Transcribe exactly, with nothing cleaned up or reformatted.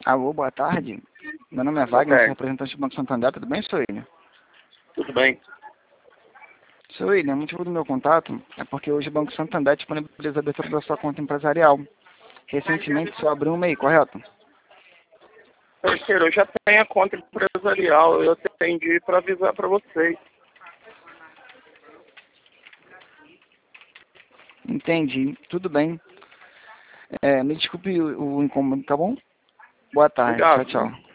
Alô, boa tarde. Meu nome é Wagner, sou representante do Banco Santander, tudo bem, seu William? Tudo bem. Seu William, o motivo do meu contato é porque hoje o Banco Santander disponibiliza a abertura da sua conta empresarial. Recentemente, o senhor abriu um M E I, correto? Terceiro, eu já tenho a conta empresarial, eu atendi para avisar para vocês. Entendi, tudo bem. É, me desculpe o, o incômodo, tá bom? Boa tarde, Obrigado. tchau, tchau.